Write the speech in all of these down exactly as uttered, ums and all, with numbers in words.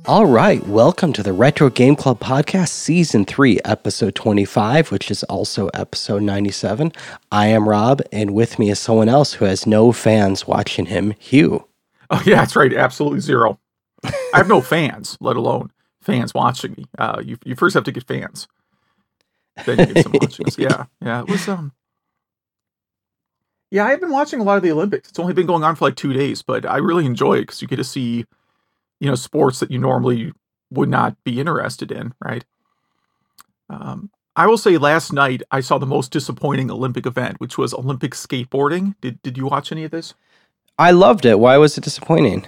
All right, welcome to the Retro Game Club Podcast, Season three, Episode twenty-five, which is also Episode ninety-seven. I am Rob, and with me is someone else who has no fans watching him, Hugh. Oh, yeah, that's right. Absolutely zero. I have no fans, let alone fans watching me. Uh, you you first have to get fans. Then you get some watching us. Yeah, yeah. It was, um... Yeah, I've been watching a lot of the Olympics. It's only been going on for like two days, but I really enjoy it because you get to see, you know, sports that you normally would not be interested in, right? Um, I will say last night I saw the most disappointing Olympic event, which was Olympic skateboarding. Did Did you watch any of this? I loved it. Why was it disappointing?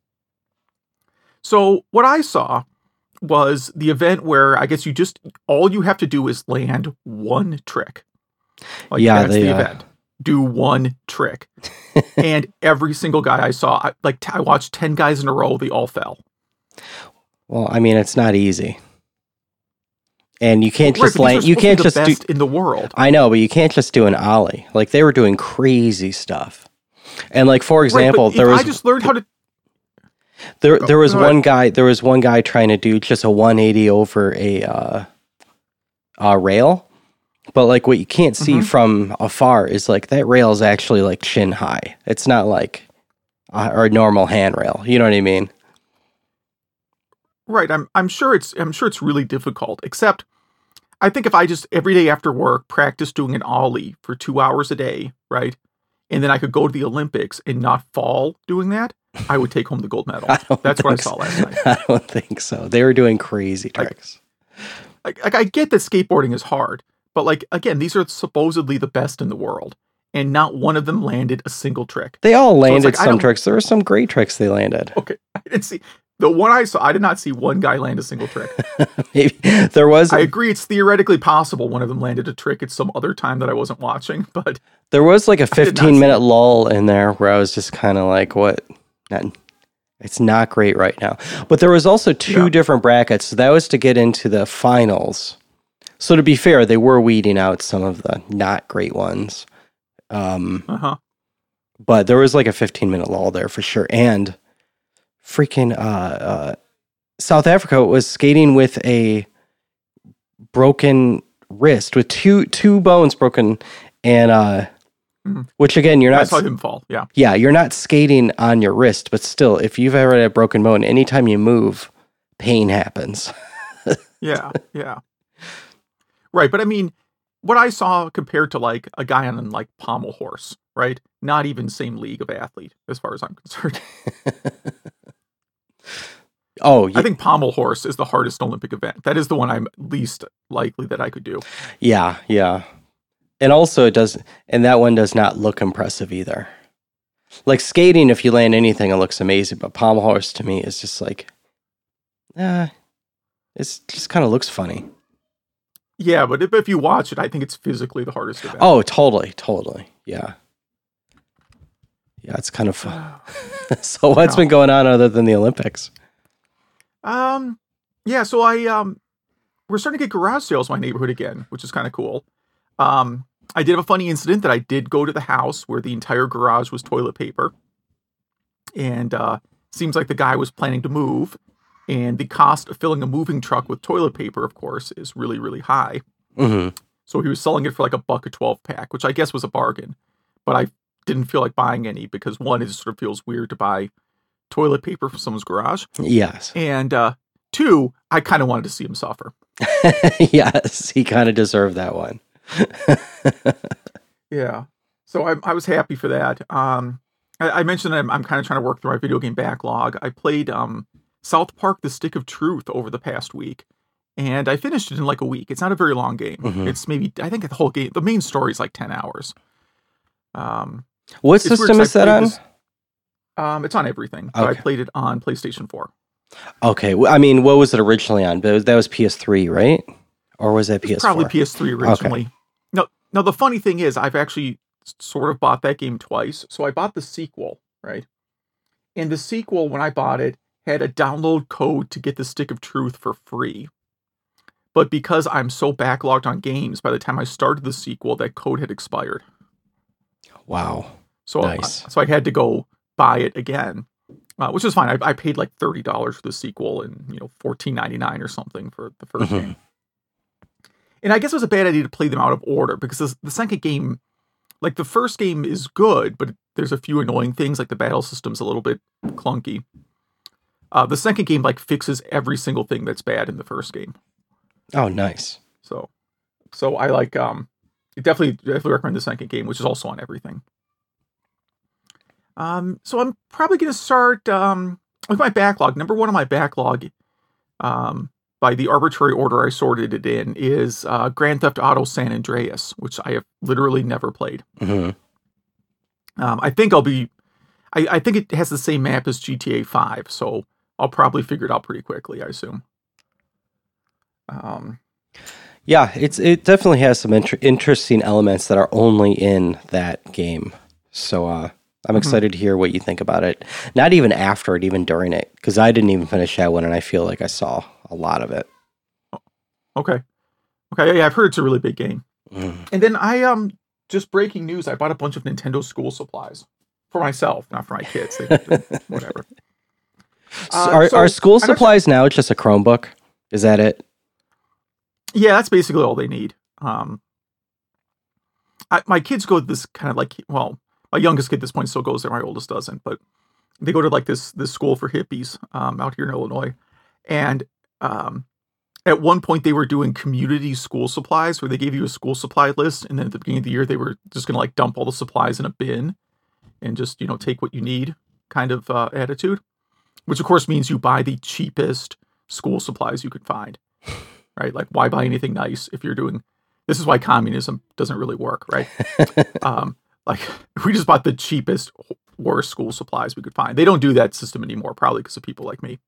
So what I saw was the event where I guess you just, all you have to do is land one trick. Like, yeah, that's they, the uh... event. Do one trick. And every single guy I saw, I, like t- I watched ten guys in a row, they all fell. Well, I mean, it's not easy. And you can't Right, just land, you can't the just best do, in the world. I know, but you can't just do an ollie. Like, they were doing crazy stuff. And like, for example, right, there was I just learned how to There there was Go one ahead. guy there was one guy trying to do just a one eighty over a uh a rail. But like what you can't see Mm-hmm. from afar is like that rail is actually like chin high. It's not like a, or a normal handrail. You know what I mean? Right, I'm I'm sure it's I'm sure it's really difficult. Except I think if I just every day after work practice doing an ollie for two hours a day, right? And then I could go to the Olympics and not fall doing that, I would take home the gold medal. I don't That's what I think saw so. last night. I don't think so. They were doing crazy tricks. Like, like I get that skateboarding is hard, but like again, these are supposedly the best in the world, and not one of them landed a single trick. They all So it's landed like, I some don't- tricks. There were some great tricks they landed. Okay, I didn't see the one I saw. I did not see one guy land a single trick. Maybe there was I agree, it's theoretically possible one of them landed a trick at some other time that I wasn't watching, but there was like a did not fifteen see minute it. lull in there where I was just kind of like, what? Not, it's not great right now. But there was also two Yeah. different brackets. So that was to get into the finals. So to be fair, they were weeding out some of the not great ones. Um, uh huh. but there was like a fifteen minute lull there for sure. And freaking uh, uh, South Africa was skating with a broken wrist, with two two bones broken, and uh, Mhm. which again, you're I not saw him fall. Yeah. yeah, you're not skating on your wrist, but still, if you've ever had a broken bone, anytime you move, pain happens. Yeah, yeah. Right, but I mean, what I saw compared to like a guy on like pommel horse, right? Not even same league of athlete, as far as I'm concerned. Oh, yeah, I think pommel horse is the hardest Olympic event. That is the one I'm least likely that I could do. yeah, yeah. And also, it does, and that one does not look impressive either. Like skating, if you land anything, it looks amazing. But pommel horse to me is just like, uh, it's just kind of looks funny. Yeah, but if, if you watch it, I think it's physically the hardest event. Oh, totally, totally, yeah, yeah. It's kind of fun. So, what's Yeah. been going on other than the Olympics? Um, yeah, so I, um, we're starting to get garage sales in my neighborhood again, which is kind of cool. Um, I did have a funny incident that I did go to the house where the entire garage was toilet paper. And, uh, seems like the guy was planning to move, and the cost of filling a moving truck with toilet paper, of course, is really, really high. Mm-hmm. So he was selling it for like a buck a twelve pack, which I guess was a bargain, but I didn't feel like buying any because one, it just sort of feels weird to buy toilet paper from someone's garage. Yes. And uh, two, I kind of wanted to see him suffer. Yes, he kind of deserved that one. Yeah. So I, I was happy for that. Um, I, I mentioned that I'm, I'm kind of trying to work through my video game backlog. I played um, South Park: The Stick of Truth over the past week, and I finished it in like a week. It's not a very long game. Mhm. It's maybe, I think the whole game, the main story is like ten hours. Um, What it's weird system 'cause is I that played on? this- um, it's on everything, but I Okay. played it on PlayStation four. Okay, well, I mean, what was it originally on? But that was P S three, right? Or was that P S four? Probably P S three originally. No, no. The funny thing is, I've actually s- sort of bought that game twice. So I bought the sequel, right? And the sequel, when I bought it, had a download code to get the Stick of Truth for free. But because I'm so backlogged on games, by the time I started the sequel, that code had expired. Wow. So, Nice. so I had to go buy it again. uh, which is fine. I, I paid like thirty dollars for the sequel and, you know, fourteen ninety-nine or something for the first Mhm. game. And I guess it was a bad idea to play them out of order because the, the second game, like the first game is good, but there's a few annoying things, like the battle system's a little bit clunky. Uh, the second game like fixes every single thing that's bad in the first game. Oh, nice. So, so I like um, definitely definitely recommend the second game, which is also on everything. Um, so I'm probably going to start um with my backlog. Number one on my backlog, um, by the arbitrary order I sorted it in, is uh, Grand Theft Auto San Andreas, which I have literally never played. hmm Um, I think I'll be, I, I think it has the same map as G T A five, so I'll probably figure it out pretty quickly, I assume. Um, Yeah, it's it definitely has some inter- interesting elements that are only in that game. So uh, I'm excited to hear what you think about it. Not even after it, even during it, because I didn't even finish that one, and I feel like I saw a lot of it. okay. Okay, yeah, I've heard it's a really big game. Mm. And then I, um, just breaking news, I bought a bunch of Nintendo school supplies for myself, not for my kids. They, whatever. So Uh, are so are school I'm not sure- supplies now just a Chromebook? Is that it? Yeah, that's basically all they need. Um, I, my kids go to this kind of like, well, my youngest kid at this point still goes there. My oldest doesn't, but they go to like this this school for hippies um, out here in Illinois. And um, at one point, they were doing community school supplies where they gave you a school supply list, and then at the beginning of the year, they were just going to like dump all the supplies in a bin and just, you know, take what you need kind of uh, attitude. Which of course means you buy the cheapest school supplies you could find. Right? Like, why buy anything nice if you're doing, this is why communism doesn't really work, right? um, like, we just bought the cheapest, worst school supplies we could find. They don't do that system anymore, probably because of people like me.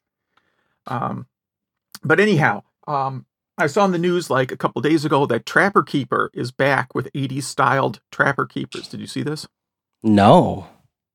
Um, but anyhow, um, I saw in the news like a couple days ago that Trapper Keeper is back with eighties styled Trapper Keepers. Did you see this? No.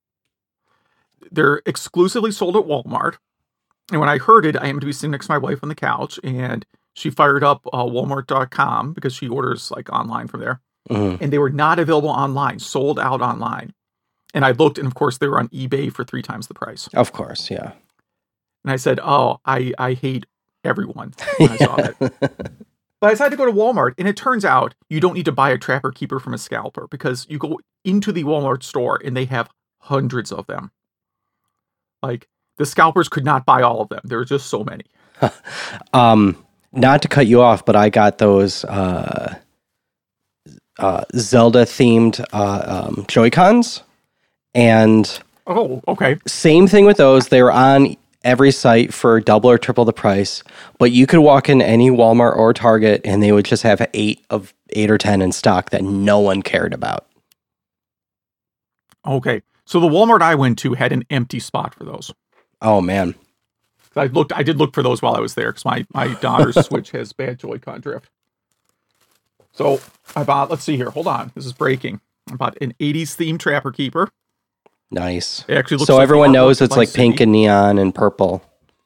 They're exclusively sold at Walmart. And when I heard it, I happened to be sitting next to my wife on the couch, and she fired up uh, Walmart dot com because she orders like online from there. Mhm. And they were not available online, sold out online. And I looked, and of course, they were on eBay for three times the price. Of course, yeah. And I said, oh, I, I hate everyone when I saw that. But I decided to go to Walmart, and it turns out you don't need to buy a Trapper Keeper from a scalper because you go into the Walmart store, and they have hundreds of them. Like, the scalpers could not buy all of them. There were just so many. Um, not to cut you off, but I got those uh, uh, Zelda themed uh, um, Joy-Cons, and Oh, okay. same thing with those. They were on every site for double or triple the price, but you could walk in any Walmart or Target, and they would just have eight of eight or ten in stock that no one cared about. Okay. So the Walmart I went to had an empty spot for those. Oh man, I looked. I did look for those while I was there because my, my daughter's Switch has bad Joy-Con drift. So I bought. Let's see here. Hold on. This is breaking. I bought an eighties themed Trapper Keeper. nice. It actually looks So like everyone the artwork knows of it's like Vice pink City. and neon and purple.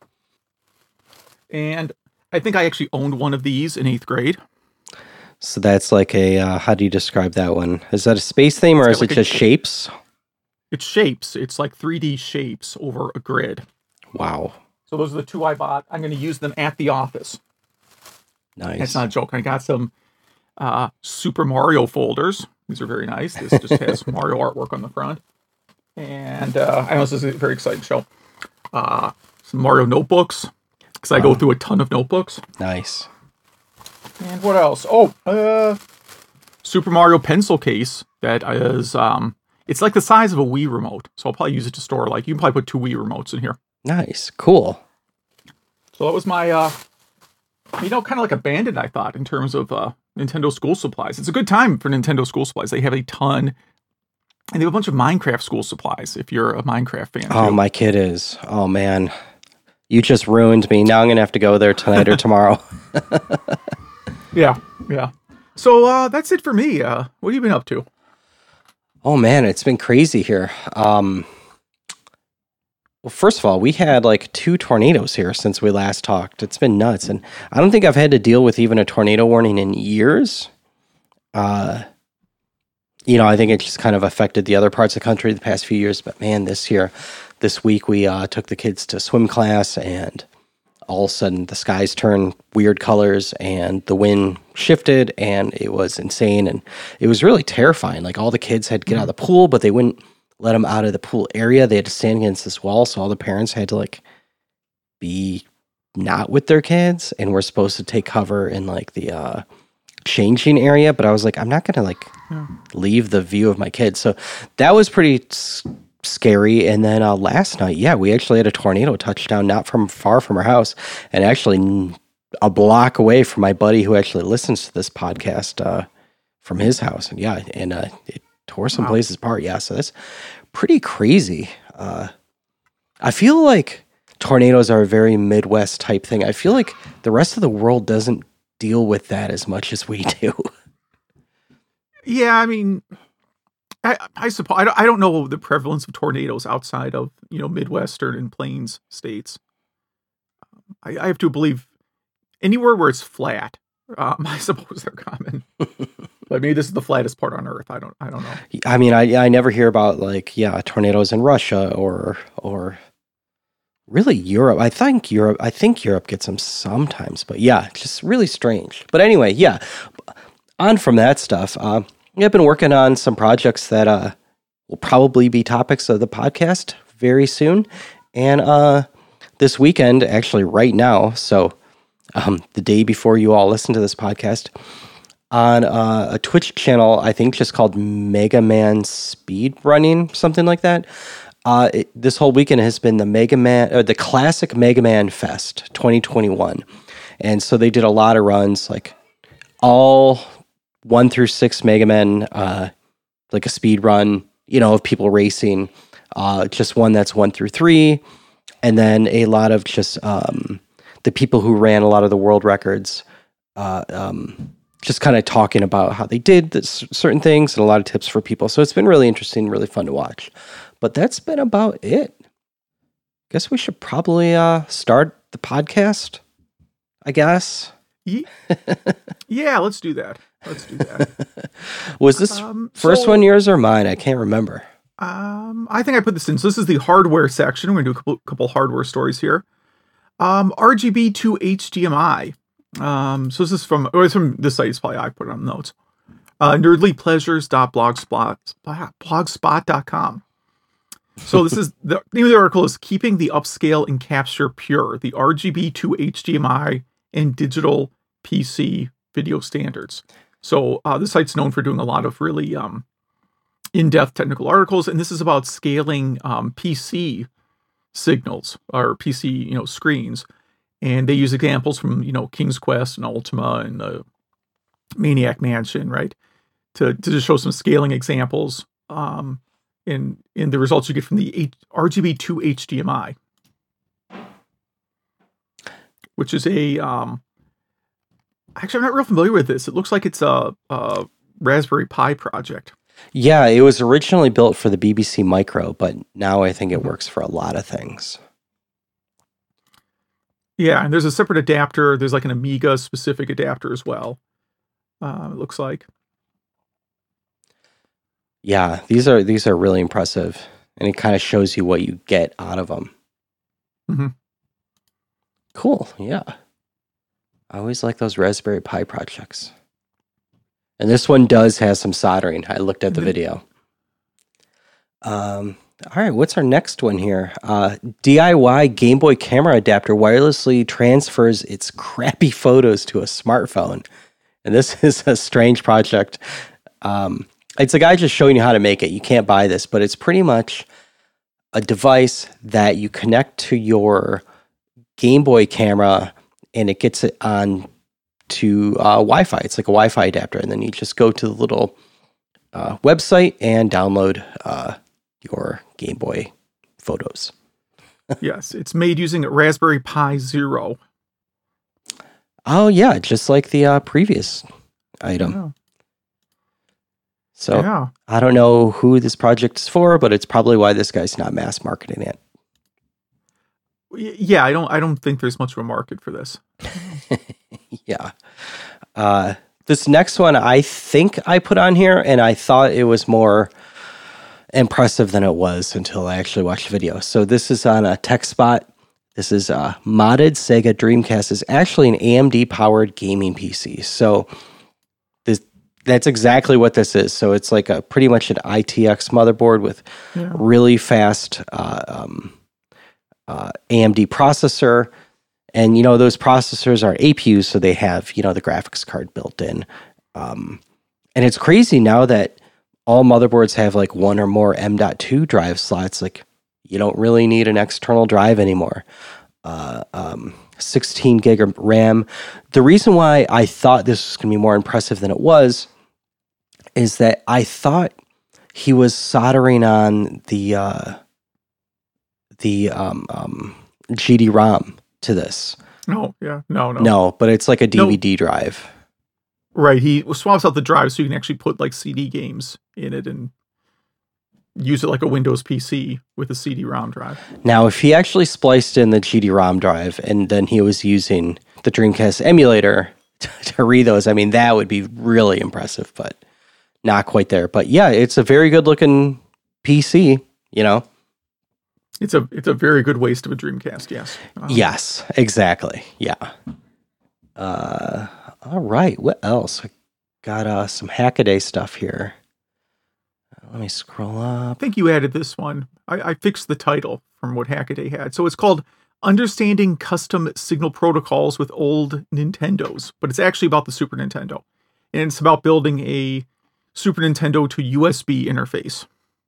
And I think I actually owned one of these in eighth grade. So that's like a, uh, how do you describe that one? Is that a space theme or It's is got it like a- just shapes? It's shapes. It's like three D shapes over a grid. Wow. So those are the two I bought. I'm going to use them at the office. Nice. That's not a joke. I got some uh, Super Mario folders. These are very nice. This just has Mario artwork on the front. And uh, I know this is a very exciting show. Uh, some Mario notebooks, because I go Wow. through a ton of notebooks. Nice. And what else? Oh, uh, Super Mario pencil case that is, um, it's like the size of a Wii remote. So I'll probably use it to store, like, you can probably put two Wii remotes in here. Nice. Cool. So that was my, uh, you know, kind of like a bandit, I thought, in terms of uh, Nintendo school supplies. It's a good time for Nintendo school supplies. They have a ton, and they have a bunch of Minecraft school supplies, if you're a Minecraft fan. Oh, too. my kid is. Oh, man. You just ruined me. Now I'm going to have to go there tonight or tomorrow. Yeah, yeah. So uh, that's it for me. Uh, what have you been up to? Oh, man. It's been crazy here. Um, well, first of all, we had like two tornadoes here since we last talked. It's been nuts. And I don't think I've had to deal with even a tornado warning in years. Uh, you know, I think it just kind of affected the other parts of the country the past few years. But man, this year, the this week we uh, took the kids to swim class, and all of a sudden the skies turned weird colors and the wind shifted, and it was insane. And it was really terrifying. Like, all the kids had to get out of the pool, but they wouldn't let them out of the pool area. They had to stand against this wall. So all the parents had to like be not with their kids, and we're supposed to take cover in like the uh, changing area. But I was like, I'm not going to like yeah. leave the view of my kids. So that was pretty s- scary. And then uh, last night, yeah, we actually had a tornado touchdown not from far from our house, and actually a block away from my buddy who actually listens to this podcast uh, from his house. And yeah, and uh, it tore some wow. places apart. Yeah, so that's pretty crazy. Uh, I feel like tornadoes are a very Midwest type thing. I feel like the rest of the world doesn't deal with that as much as we do. Yeah, I mean, I, I suppose I don't, I don't know the prevalence of tornadoes outside of, you know, Midwestern and Plains states. I, I have to believe anywhere where it's flat, um, I suppose they're common. But maybe this is the flattest part on Earth. I don't. I don't know. I mean, I I never hear about like yeah tornadoes in Russia or or really Europe. I think Europe. I think Europe gets them sometimes, but yeah, just really strange. But anyway, yeah. On from that stuff. Uh, I've been working on some projects that uh, will probably be topics of the podcast very soon, and uh, this weekend, actually, right now. So um, the day before you all listen to this podcast. On uh, a Twitch channel, I think just called Mega Man Speed Running, something like that. Uh, it, this whole weekend has been the Mega Man, or the Classic Mega Man Fest twenty twenty-one, and so they did a lot of runs, like all one through six Mega Man, uh, like a speed run, you know, of people racing. Uh, just one that's one through three, and then a lot of just um, the people who ran a lot of the world records. Uh, um, just kind of talking about how they did this, certain things and a lot of tips for people. So it's been really interesting, really fun to watch. But that's been about it. Guess we should probably uh, start the podcast, I guess. Yeah, let's do that. Let's do that. Was this um, first so, one yours or mine? I can't remember. Um, I think I put this in. So this is the hardware section. We're going to do a couple, couple hardware stories here. Um, R G B to H D M I. Um, so this is from, oh, it's from this site. It's probably I put it on the notes. Uh, nerdly pleasures dot blogspot dot com. So this is, the name of the article is Keeping the Upscale and Capture Pure, the R G B to H D M I and Digital P C Video Standards. So uh, the site's known for doing a lot of really um, in-depth technical articles, and this is about scaling um, P C signals, or P C, you know, screens. And they use examples from, you know, King's Quest and Ultima and the Maniac Mansion, right? To to just show some scaling examples um, in in the results you get from the H- R G B to H D M I, which is a um, actually I'm not real familiar with this. It looks like it's a, a Raspberry Pi project. Yeah, it was originally built for the B B C Micro, but now I think it works for a lot of things. Yeah, and there's a separate adapter. There's like an Amiga specific adapter as well. Uh, it looks like. Yeah, these are these are really impressive, and it kind of shows you what you get out of them. Mm-hmm. Cool. Yeah, I always like those Raspberry Pi projects. And this one does have some soldering. I looked at the video. Um. All right, what's our next one here? Uh, D I Y Game Boy camera adapter wirelessly transfers its crappy photos to a smartphone. And this is a strange project. Um, it's a guy just showing you how to make it. You can't buy this, but it's pretty much a device that you connect to your Game Boy camera, and it gets it on to uh, Wi-Fi. It's like a Wi-Fi adapter, and then you just go to the little uh, website and download uh, your Game Boy photos. Yes, it's made using a Raspberry Pi Zero. Oh yeah, just like the uh, previous item. Yeah. So yeah. I don't know who this project is for, but it's probably why this guy's not mass marketing it. Yeah, I don't. I don't think there's much of a market for this. Yeah. Uh, this next one, I think I put on here, and I thought it was more impressive than it was until I actually watched the video. So this is on a TechSpot. This is a modded Sega Dreamcast. It's actually an A M D-powered gaming P C. So this that's exactly what this is. So it's like a pretty much an I T X motherboard with yeah. really fast uh, um, uh, A M D processor. And, you know, those processors are A P Us, so they have, you know, the graphics card built in. Um, and it's crazy now that all motherboards have like one or more M dot two drive slots. Like, you don't really need an external drive anymore. Uh, um, sixteen gig of RAM. The reason why I thought this was going to be more impressive than it was is that I thought he was soldering on the uh, the um, um, G D ROM to this. No, yeah, no, no. No, but it's like a D V D no. drive. Right, he swaps out the drive so you can actually put like C D games in it and use it like a Windows P C with a C D ROM drive. Now, if he actually spliced in the G D ROM drive and then he was using the Dreamcast emulator to, to read those, I mean, that would be really impressive, but not quite there. But yeah, it's a very good looking P C, you know. It's a it's a very good waste of a Dreamcast, yes. Um, yes, exactly. Yeah. Uh, all right. What else? I got uh, some Hackaday stuff here. Uh, let me scroll up. I think you added this one. I, I fixed the title from what Hackaday had. So it's called Understanding Custom Signal Protocols with Old Nintendos, but it's actually about the Super Nintendo. And it's about building a Super Nintendo to U S B interface.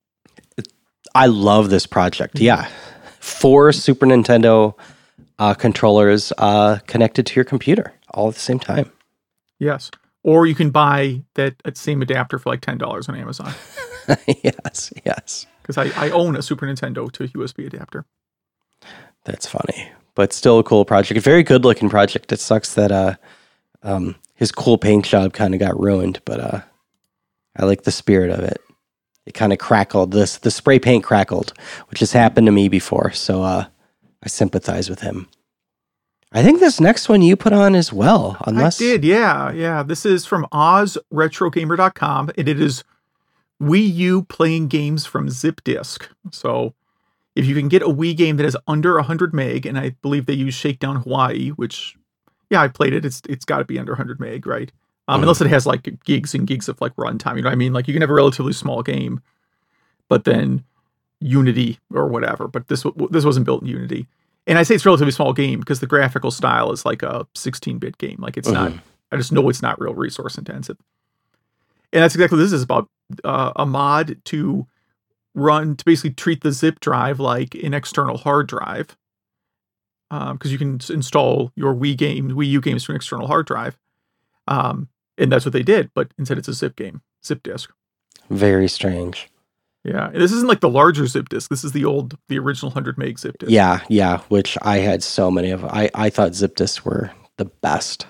I love this project. Yeah. Four Super Nintendo uh, controllers uh, connected to your computer all at the same time. Yes. Or you can buy that same adapter for like ten dollars on Amazon. yes, yes. Because I, I own a Super Nintendo to U S B adapter. That's funny. But still a cool project. A very good looking project. It sucks that uh, um, his cool paint job kind of got ruined, but uh, I like the spirit of it. It kind of crackled. This the spray paint crackled, which has happened to me before. So uh, I sympathize with him. I think this next one you put on as well. Unless I did, yeah, yeah. This is from Oz Retro Gamer dot com, and it is Wii U playing games from Zip Disk. So if you can get a Wii game that is under one hundred meg, and I believe they use Shakedown Hawaii, which, yeah, I played it. It's it's got to be under one hundred meg, right? Um, mm. Unless it has like gigs and gigs of like runtime, you know what I mean? Like you can have a relatively small game, but then Unity or whatever. But this this wasn't built in Unity, and I say it's a relatively small game because the graphical style is like a sixteen bit game. Like it's mm-hmm. not. I just know it's not real resource intensive, and that's exactly what this is about. Uh, a mod to run to basically treat the zip drive like an external hard drive, because um, you can install your Wii game, Wii U games to an external hard drive. Um, And that's what they did, but instead it's a zip game, zip disk. Very strange. Yeah, this isn't like the larger zip disk. This is the old, the original one hundred meg zip disk. Yeah, yeah, which I had so many of. I, I thought zip disks were the best.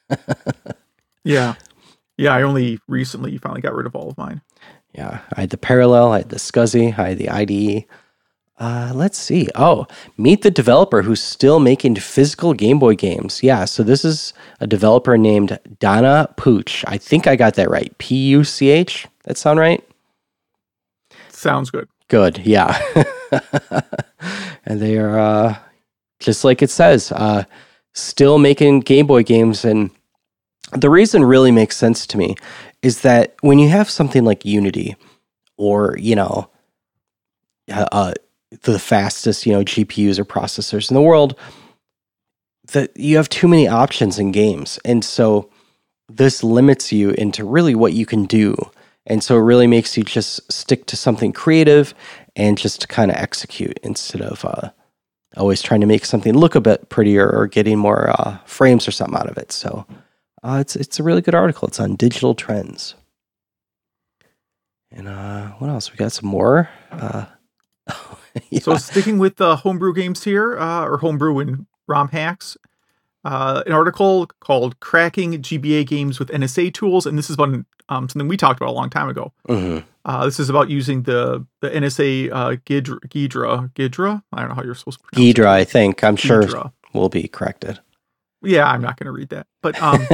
yeah. Yeah, I only recently finally got rid of all of mine. Yeah, I had the Parallel, I had the SCSI, I had the I D E. Uh, let's see. Oh, meet the developer who's still making physical Game Boy games. Yeah, so this is a developer named Donna Pooch. I think I got that right. P U C H? That sound right? Sounds good. Good, yeah. And they are, uh, just like it says, uh, still making Game Boy games. And the reason really makes sense to me is that when you have something like Unity or, you know, uh, the fastest, you know, G P Us or processors in the world, that you have too many options in games. And so this limits you into really what you can do. And so it really makes you just stick to something creative and just kind of execute instead of uh, always trying to make something look a bit prettier or getting more uh, frames or something out of it. So uh, it's it's a really good article. It's on Digital Trends. And uh, what else? We got some more. Uh, yeah. So sticking with the uh, homebrew games here, uh, or homebrew and ROM hacks, uh, an article called "Cracking G B A Games with N S A Tools," and this is about um, something we talked about a long time ago. Mm-hmm. Uh, this is about using the the N S A uh, Ghidra, Ghidra, Ghidra. I don't know how you're supposed to pronounce Ghidra, it. I think. I'm Ghidra. sure will be corrected. Yeah, I'm not going to read that. But um,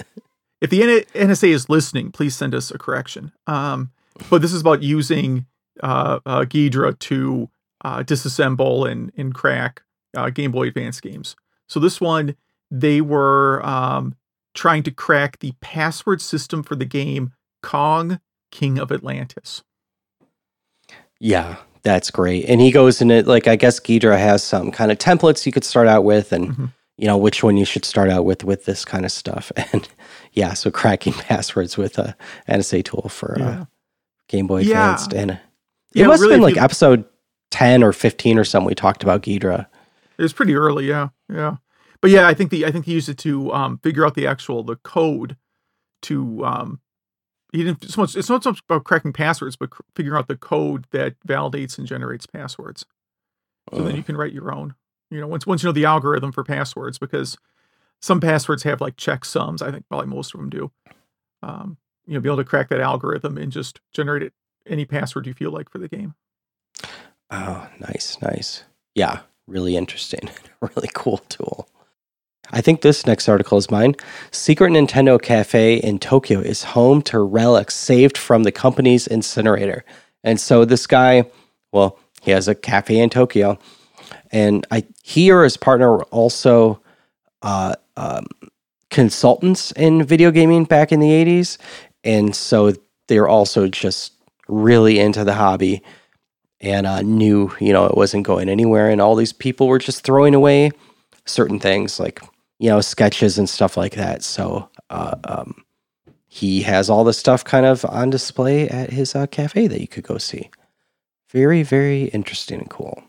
if the N S A is listening, please send us a correction. Um, but this is about using uh, uh, Ghidra to uh, disassemble and, and crack uh, Game Boy Advance games. So this one, they were um, trying to crack the password system for the game Kong, King of Atlantis. Yeah, that's great. And he goes in it, like, I guess Ghidra has some kind of templates you could start out with, and, mm-hmm. you know, which one you should start out with with this kind of stuff. And yeah, so cracking passwords with a N S A tool for yeah. uh, Game Boy yeah. Advanced. And it yeah, must really, have been like you, episode ten or fifteen or something we talked about Ghidra. It was pretty early, yeah, yeah. But yeah, I think the I think he used it to um, figure out the actual the code to um, he didn't so much. It's not so much about cracking passwords, but cr- figuring out the code that validates and generates passwords. So uh. then you can write your own. You know, once once you know the algorithm for passwords, because some passwords have like checksums. I think probably most of them do. Um, you know, be able to crack that algorithm and just generate it any password you feel like for the game. Oh, nice, nice. Yeah, really interesting. Really cool tool. I think this next article is mine. Secret Nintendo Cafe in Tokyo is home to relics saved from the company's incinerator. And so this guy, well, he has a cafe in Tokyo, and I he or his partner were also uh, um, consultants in video gaming back in the eighties, and so they're also just really into the hobby and uh, knew, you know, it wasn't going anywhere, and all these people were just throwing away certain things like, you know, sketches and stuff like that. So uh, um, he has all this stuff kind of on display at his uh, cafe that you could go see. Very, very interesting and cool.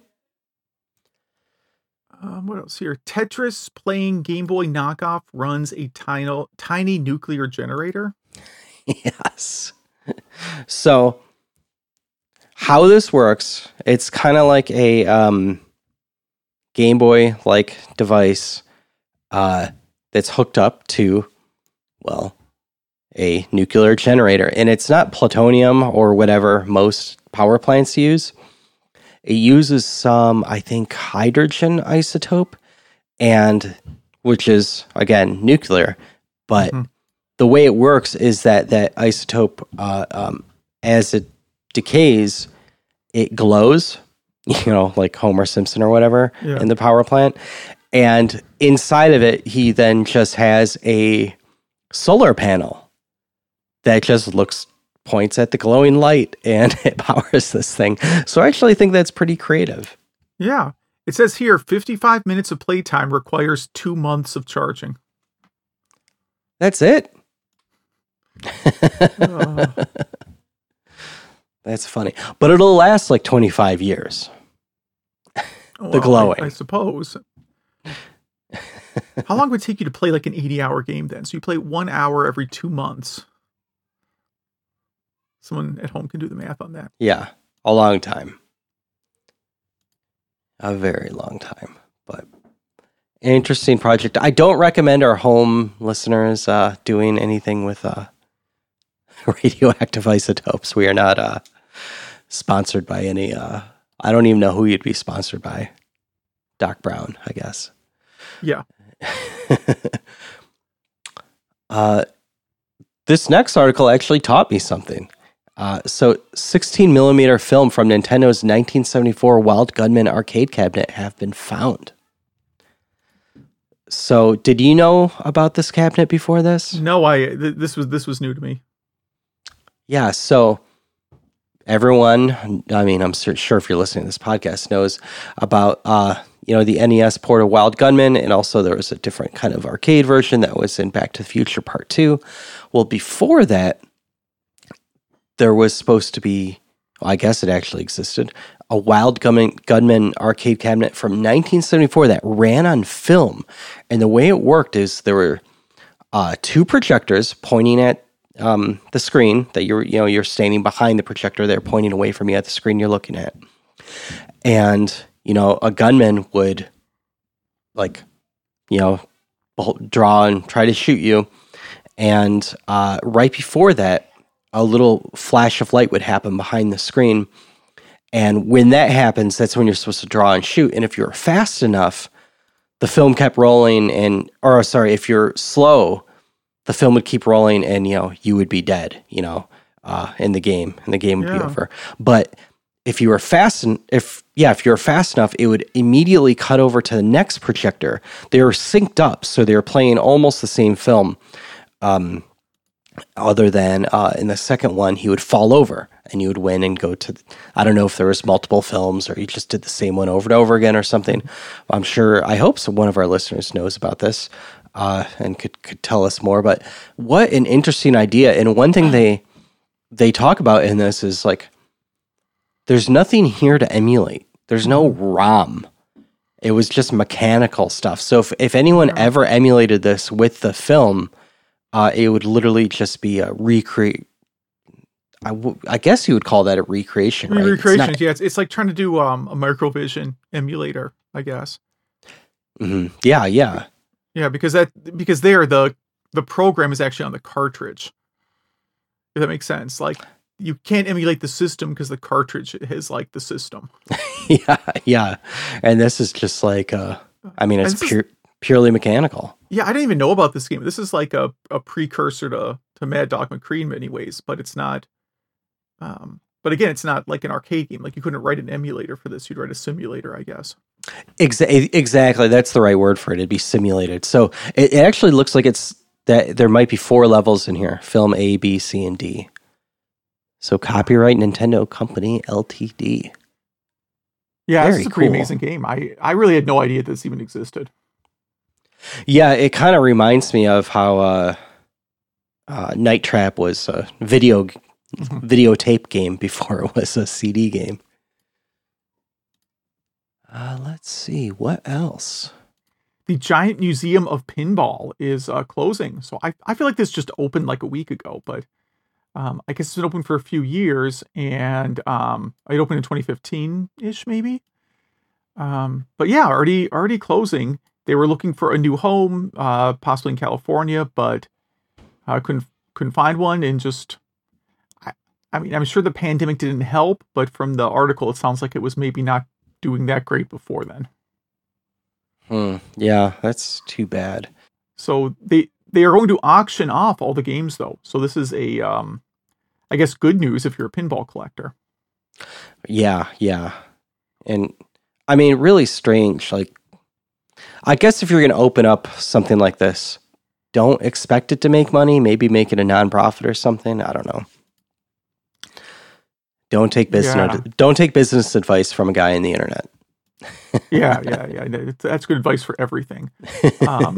Um, what else here? Tetris playing Game Boy knockoff runs a tiny, tiny nuclear generator. Yes. So how this works, it's kind of like a um, Game Boy-like device uh, that's hooked up to, well, a nuclear generator. And it's not plutonium or whatever most power plants use. It uses some, I think, hydrogen isotope, and which is, again, nuclear. But mm-hmm. the way it works is that that isotope, uh, um, as it decays, it glows, you know, like Homer Simpson or whatever yeah. in the power plant. And inside of it, he then just has a solar panel that just looks, points at the glowing light, and it powers this thing. So I actually think that's pretty creative. Yeah. It says here, fifty-five minutes of playtime requires two months of charging. That's it. uh. That's funny. But it'll last like twenty-five years. the well, glowing. I, I suppose. How long would it take you to play like an eighty-hour game then? So you play one hour every two months. Someone at home can do the math on that. Yeah, a long time. A very long time. But an interesting project. I don't recommend our home listeners uh, doing anything with uh, radioactive isotopes. We are not uh, sponsored by any... Uh, I don't even know who you'd be sponsored by. Doc Brown, I guess. Yeah. uh, this next article actually taught me something. Uh, so, sixteen millimeter film from Nintendo's nineteen seventy-four Wild Gunman arcade cabinet have been found. So, did you know about this cabinet before this? No, I. Th- this was this was new to me. Yeah. So, everyone, I mean, I'm sure if you're listening to this podcast, knows about uh, you know the N E S port of Wild Gunman, and also there was a different kind of arcade version that was in Back to the Future Part Two. Well, before that, there was supposed to be, well, I guess it actually existed, a Wild Gunman, Gunman arcade cabinet from nineteen seventy-four that ran on film. And the way it worked is there were uh, two projectors pointing at um, the screen that you're, you know, you're standing behind the projector there, pointing away from you at the screen you're looking at. And, you know, a gunman would, like, you know, draw and try to shoot you. And uh, right before that, a little flash of light would happen behind the screen. And when that happens, that's when you're supposed to draw and shoot. And if you're fast enough, the film kept rolling and, or sorry, if you're slow, the film would keep rolling and, you know, you would be dead, you know, uh, in the game and the game would yeah. be over. But if you were fast and if yeah, if you were fast enough, it would immediately cut over to the next projector. They were synced up, so they were playing almost the same film. Um, other than uh, in the second one, he would fall over and you would win and go to. I don't know if there was multiple films or he just did the same one over and over again or something. I'm sure. I hope so. One of our listeners knows about this uh, and could could tell us more. But what an interesting idea! And one thing they they talk about in this is like, there's nothing here to emulate. There's no ROM. It was just mechanical stuff. So if, if anyone ever emulated this with the film, uh, it would literally just be a recreate. I, w- I guess you would call that a recreation, right? Recreation, it's not- yeah. It's, it's like trying to do um, a Microvision emulator, I guess. Mm-hmm. Yeah, yeah. Yeah, because that because there the the program is actually on the cartridge. If that makes sense. Like, you can't emulate the system because the cartridge is like the system. yeah, yeah. And this is just like, uh, I mean, it's pure, is, purely mechanical. Yeah, I didn't even know about this game. This is like a, a precursor to, to Mad Dog McCree in many ways, but it's not. Um, but again, it's not like an arcade game. Like, you couldn't write an emulator for this. You'd write a simulator, I guess. Exa- exactly. That's the right word for it. It'd be simulated. So it, it actually looks like it's that there might be four levels in here: film A, B, C, and D. So copyright Nintendo Company Limited. Yeah, Very this is a pretty cool. amazing game. I, I really had no idea this even existed. Yeah, it kind of reminds me of how uh, uh, Night Trap was a video Mm-hmm. videotape game before it was a C D game. Uh, let's see, what else? The Giant Museum of Pinball is uh, closing. So I, I feel like this just opened like a week ago, but um, I guess it's been open for a few years, and um, it opened in twenty fifteen-ish maybe. Um, but yeah, already already closing. They were looking for a new home, uh, possibly in California, but I uh, couldn't couldn't find one, and just I, I mean, I'm sure the pandemic didn't help, but from the article, it sounds like it was maybe not doing that great before then. Hmm. Yeah, that's too bad. So they they are going to auction off all the games, though. So this is a, um, I guess, good news if you're a pinball collector. Yeah, yeah. And I mean, really strange. Like, I guess if you're going to open up something like this, don't expect it to make money. Maybe make it a nonprofit or something. I don't know. Don't take business. Yeah. Don't take business advice from a guy in the internet. yeah, yeah, yeah. That's good advice for everything. Um,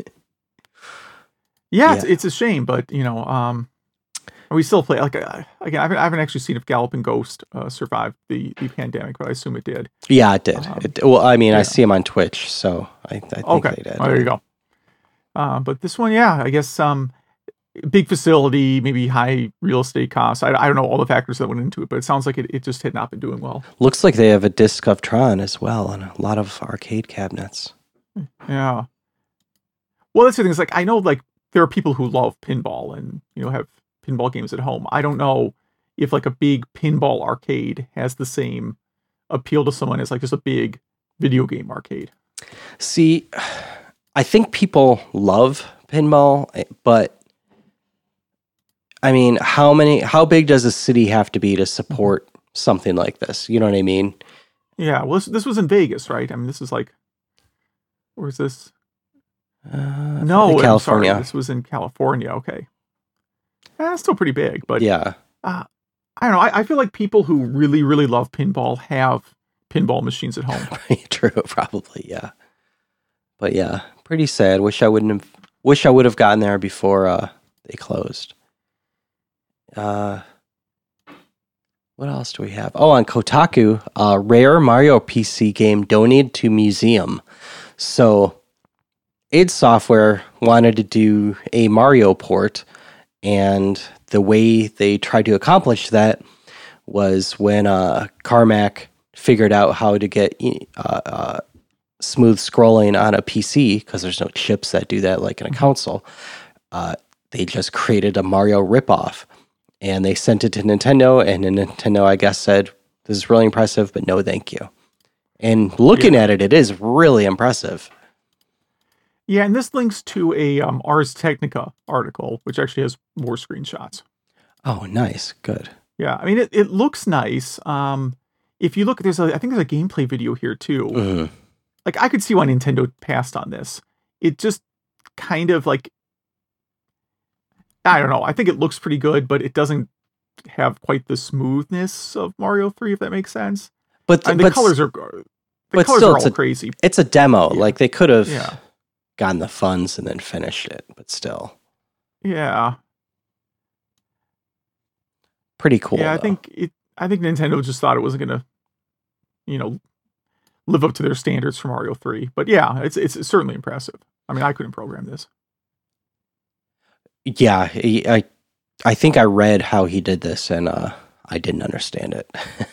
yeah, yeah. It's, it's a shame, but you know, um, we still play. Like uh, again, I haven't, I haven't actually seen if Galloping Ghost uh, survived the, the pandemic, but I assume it did. Yeah, it did. Um, it, well, I mean, yeah. I see him on Twitch, so I, I think okay. they did. Oh, there you go. Uh, but this one, yeah, I guess um, big facility, maybe high real estate costs. I, I don't know all the factors that went into it, but it sounds like it, it just had not been doing well. Looks like they have a disc of Tron as well and a lot of arcade cabinets. Yeah. Well, that's the thing. Is like, I know like there are people who love pinball and, you know, have pinball games at home. I don't know if like a big pinball arcade has the same appeal to someone as like just a big video game arcade. See, I think people love pinball, but I mean, how many, how big does a city have to be to support something like this? You know what I mean? Yeah. Well, this, this was in Vegas, right? I mean, this is like, where's this? Uh, no, California. I'm sorry. This was in California. Okay. That's still pretty big, but yeah. Uh, I don't know. I, I feel like people who really, really love pinball have pinball machines at home. True, probably, yeah. But yeah, pretty sad. Wish I wouldn't have. Wish I would have gotten there before uh, they closed. Uh, what else do we have? Oh, on Kotaku, uh, rare Mario P C game donated to museum. So, id Software wanted to do a Mario port, and the way they tried to accomplish that was when uh, Carmack figured out how to get uh, uh, smooth scrolling on a P C, because there's no chips that do that like in a console. Uh, they just created a Mario ripoff, and they sent it to Nintendo, and Nintendo, I guess, said, this is really impressive, but no thank you. And looking yeah. at it, it is really impressive. Yeah, and this links to a um, Ars Technica article, which actually has more screenshots. Oh, nice. Good. Yeah, I mean, it, it looks nice. Um, if you look, there's a I think there's a gameplay video here too. Mhm. Like I could see why Nintendo passed on this. It just kind of like I don't know. I think it looks pretty good, but it doesn't have quite the smoothness of Mario three, if that makes sense. But And the but, colors are the but colors still, are it's all a- crazy. it's a demo. Yeah. Like they could have Yeah. gotten the funds and then finished it, but still Yeah. pretty cool. yeah, I though. think it I think Nintendo just thought it wasn't gonna, you know, live up to their standards for Mario three. But yeah, it's it's certainly impressive. I mean, I couldn't program this. Yeah, he- I I think I read how he did this and uh I didn't understand it.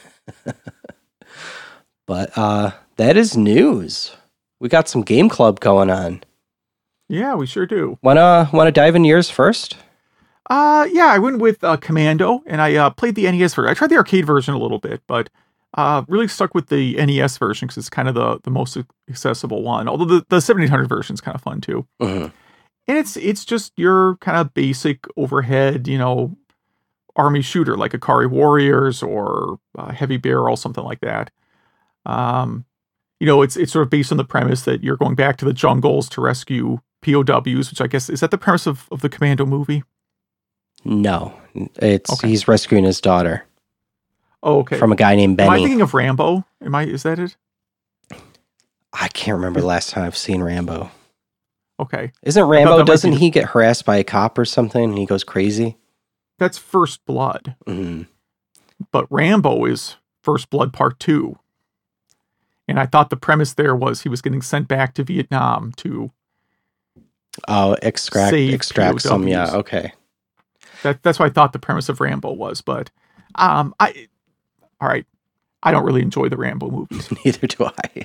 But uh that is news. We got some game club going on. Yeah, we sure do. Wanna wanna dive in yours first? Uh, yeah, I went with uh, Commando, and I uh, played the N E S version. I tried the arcade version a little bit, but uh, really stuck with the N E S version because it's kind of the, the most accessible one. Although the, the seventeen hundred version is kind of fun too. Mhm. And it's it's just your kind of basic overhead, you know, army shooter like Akari Warriors or uh, Heavy Barrel, something like that. Um, you know, it's it's sort of based on the premise that you're going back to the jungles to rescue P O Ws, which I guess is that the premise of, of the Commando movie. No. It's Okay. he's rescuing his daughter Oh, okay. from a guy named Am I Benny. thinking of Rambo? Am I? Is that it? I can't remember the last time I've seen Rambo. Okay, Isn't that Rambo, might be doesn't the- he get harassed by a cop or something and he goes crazy? that's First Blood, Mhm. but Rambo is First Blood Part Two. And I thought the premise there was he was getting sent back to Vietnam to. Oh, extract Save extract some. Yeah, P O Ws. okay. That, that's what I thought the premise of Rambo was, but um, I. All right, I don't really enjoy the Rambo movies. Neither do I.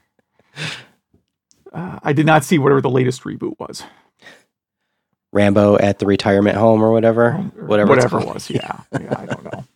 Uh, I did not see whatever the latest reboot was. Rambo at the retirement home or whatever. Or Whatever it's whatever it called. was. Yeah, yeah, I don't know.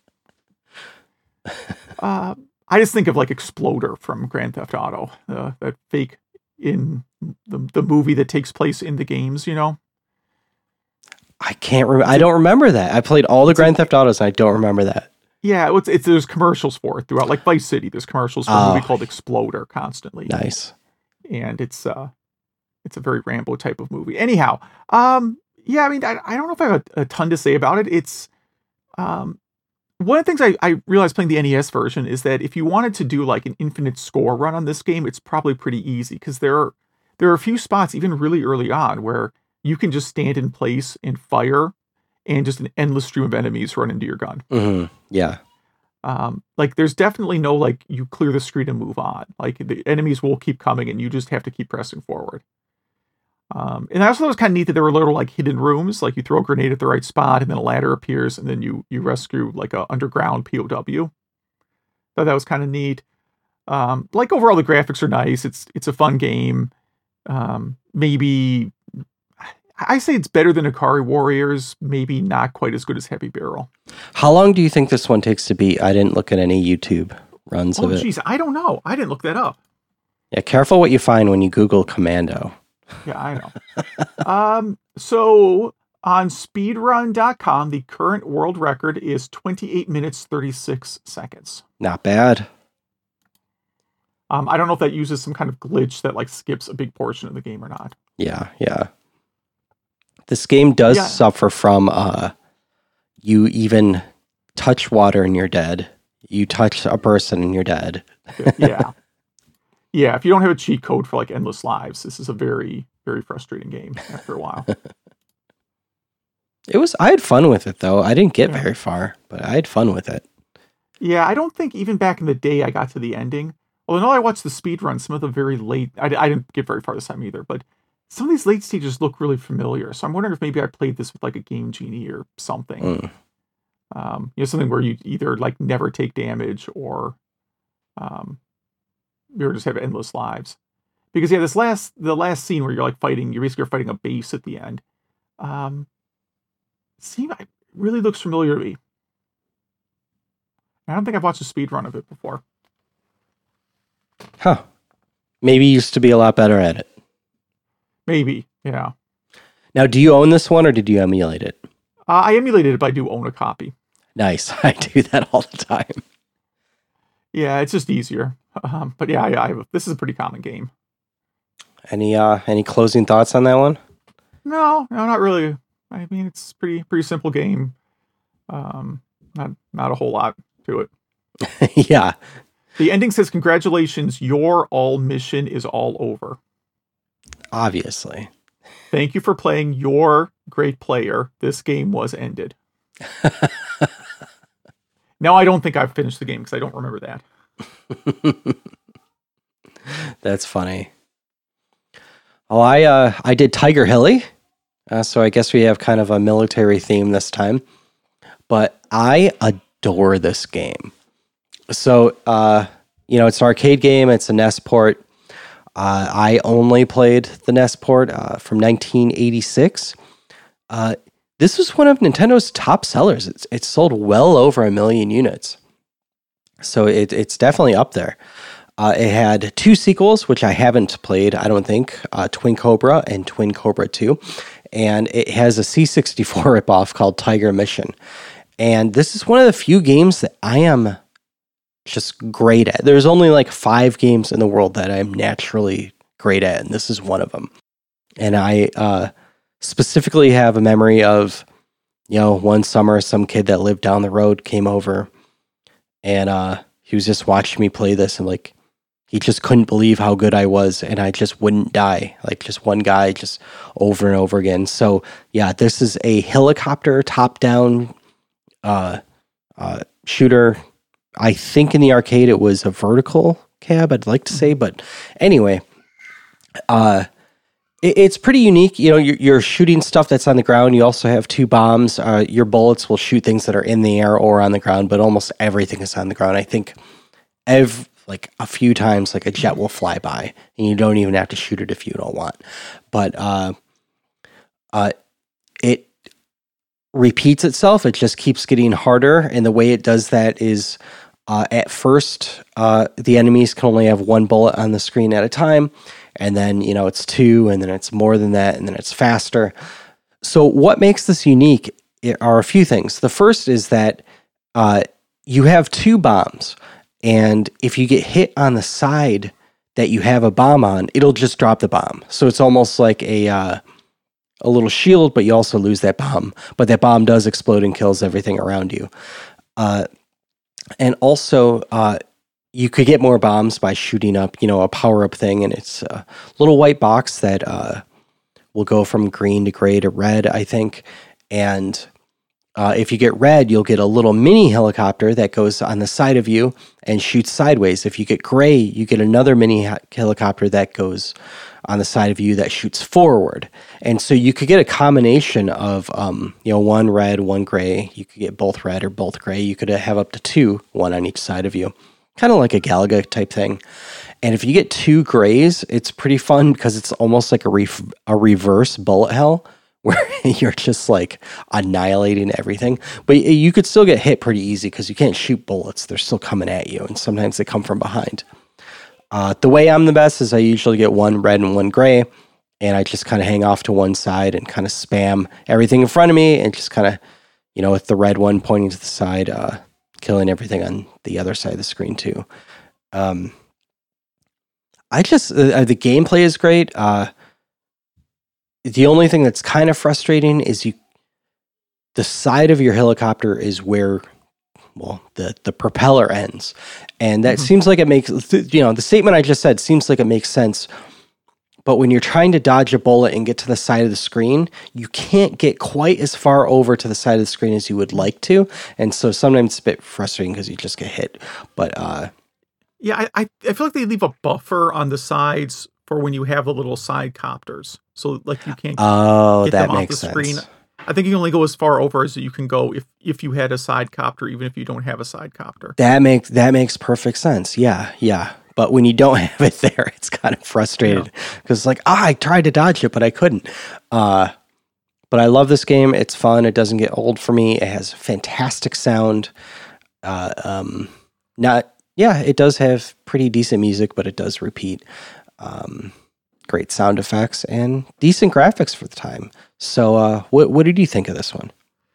Uh, I just think of like Exploder from Grand Theft Auto, uh, that fake in the the movie that takes place in the games. You know, I can't remember. I don't remember that. I played all the Grand Theft Autos and I don't remember that. yeah, it's, it's there's commercials for it throughout. Like Vice City, there's commercials for a Oh. movie called Exploder constantly, Nice. and it's uh, it's a very Rambo type of movie. Anyhow, um, yeah, I mean, I, I don't know if I have a, a ton to say about it. It's um. One of the things I, I realized playing the N E S version is that if you wanted to do like an infinite score run on this game, it's probably pretty easy because there are there are a few spots even really early on where you can just stand in place and fire, and just an endless stream of enemies run into your gun. Hmm. Yeah. Um, like there's definitely no like you clear the screen and move on. Like the enemies will keep coming and you just have to keep pressing forward. Um, and I also thought it was kind of neat that there were little like hidden rooms, like you throw a grenade at the right spot and then a ladder appears and then you you rescue like a underground P O W. Thought that was kind of neat. Um, like overall the graphics are nice. It's it's a fun game. Um, maybe I say it's better than Akari Warriors. Maybe not quite as good as Heavy Barrel. How long do you think this one takes to beat? I didn't look at any YouTube runs Oh of it. geez, I don't know. I didn't look that up. Yeah, careful what you find when you Google Commando. Yeah, I know. um, so on speedrun dot com, the current world record is twenty-eight minutes, thirty-six seconds. Not bad. Um, I don't know if that uses some kind of glitch that like skips a big portion of the game or not. Yeah, yeah. This game does Yeah. suffer from uh you even touch water and you're dead. You touch a person and you're dead. Yeah. Yeah, if you don't have a cheat code for like endless lives, this is a very, very frustrating game after a while. It was I had fun with it though. I didn't get Yeah. very far, but I had fun with it. Yeah, I don't think even back in the day I got to the ending. Although I watched the speed run, some of the very late, I, I didn't get very far this time either, but some of these late stages look really familiar. So I'm wondering if maybe I played this with like a Game Genie or something. Mm. Um, you know, something where you either like never take damage or um, you just have endless lives. Because yeah, this last, the last scene where you're like fighting, you're basically fighting a base at the end. Um, see, it really looks familiar to me. I don't think I've watched a speed run of it before. Huh. Maybe you used to be a lot better at it. Maybe, yeah. Now, do you own this one or did you emulate it? Uh, I emulated it, but I do own a copy. Nice. I do that all the time. Yeah, it's just easier. Um, but yeah, I, I, this is a pretty common game. Any uh, any closing thoughts on that one? No, no, not really. I mean, it's pretty pretty simple game. Um, not not a whole lot to it. Yeah. The ending says, "Congratulations, your all mission is all over. Obviously. Thank you for playing your great player. This game was ended." Now I don't think I've finished the game because I don't remember that. That's funny. Oh, I uh, I did Tiger Hilly, uh, so I guess we have kind of a military theme this time. But I adore this game. So, uh, you know, it's an arcade game. It's a N E S port. Uh, I only played the N E S port uh, from nineteen eighty-six. Uh, this was one of Nintendo's top sellers. It's it's sold well over a million units. So it, it's definitely up there. Uh, it had two sequels, which I haven't played, I don't think, uh, Twin Cobra and Twin Cobra two. And it has a C sixty-four ripoff called Tiger Mission. And this is one of the few games that I am just great at. There's only like five games in the world that I'm naturally great at, and this is one of them. And I uh, specifically have a memory of, you know, one summer, some kid that lived down the road came over, and uh, he was just watching me play this, and like, he just couldn't believe how good I was, and I just wouldn't die. Like, just one guy, just over and over again. So, yeah, this is a helicopter top-down uh, uh, shooter. I think in the arcade it was a vertical cab, I'd like to say, but anyway, uh, it, it's pretty unique. You know, you're, you're shooting stuff that's on the ground. You also have two bombs. Uh, your bullets will shoot things that are in the air or on the ground, but almost everything is on the ground. I think ev- like a few times, like a jet will fly by, and you don't even have to shoot it if you don't want. But uh, uh, it repeats itself. It just keeps getting harder, and the way it does that is uh, at first uh, the enemies can only have one bullet on the screen at a time, and then, you know, it's two, and then it's more than that, and then it's faster. So what makes this unique are a few things. The first is that uh, you have two bombs, and if you get hit on the side that you have a bomb on, it'll just drop the bomb. So it's almost like a uh, a little shield, but you also lose that bomb. But that bomb does explode and kills everything around you. Uh, and also, uh, you could get more bombs by shooting up, you know, a power-up thing, and it's a little white box that uh, will go from green to gray to red, I think. And uh, if you get red, you'll get a little mini helicopter that goes on the side of you and shoots sideways. If you get gray, you get another mini ha- helicopter that goes on the side of you that shoots forward. And so you could get a combination of, um, you know, one red, one gray. You could get both red or both gray. You could have up to two, one on each side of you. Kind of like a Galaga type thing. And if you get two grays, it's pretty fun because it's almost like a, re- a reverse bullet hell where you're just like annihilating everything. But you could still get hit pretty easy because you can't shoot bullets. They're still coming at you, and sometimes they come from behind. Uh, the way I'm the best is I usually get one red and one gray, and I just kind of hang off to one side and kind of spam everything in front of me, and just kind of, you know, with the red one pointing to the side, uh, killing everything on the other side of the screen too. Um, I just, uh, the gameplay is great. Uh, the only thing that's kind of frustrating is you, the side of your helicopter is where, well, the, the propeller ends. And that mm-hmm. seems like it makes, you know, the statement I just said seems like it makes sense. But when you're trying to dodge a bullet and get to the side of the screen, you can't get quite as far over to the side of the screen as you would like to. And so sometimes it's a bit frustrating because you just get hit. But, uh, yeah, I, I feel like they leave a buffer on the sides for when you have the little side copters. So, like, you can't oh, get that them makes off the sense. screen. I think you only go as far over as you can go if, if you had a side copter, even if you don't have a side copter. That makes that makes perfect sense. Yeah, yeah. But when you don't have it there, it's kind of frustrated because yeah. it's like, ah, I tried to dodge it, but I couldn't. Uh, but I love this game. It's fun. It doesn't get old for me. It has fantastic sound. Uh, um, not yeah, it does have pretty decent music, but it does repeat. Um, great sound effects and decent graphics for the time. So, uh, what what did you think of this one?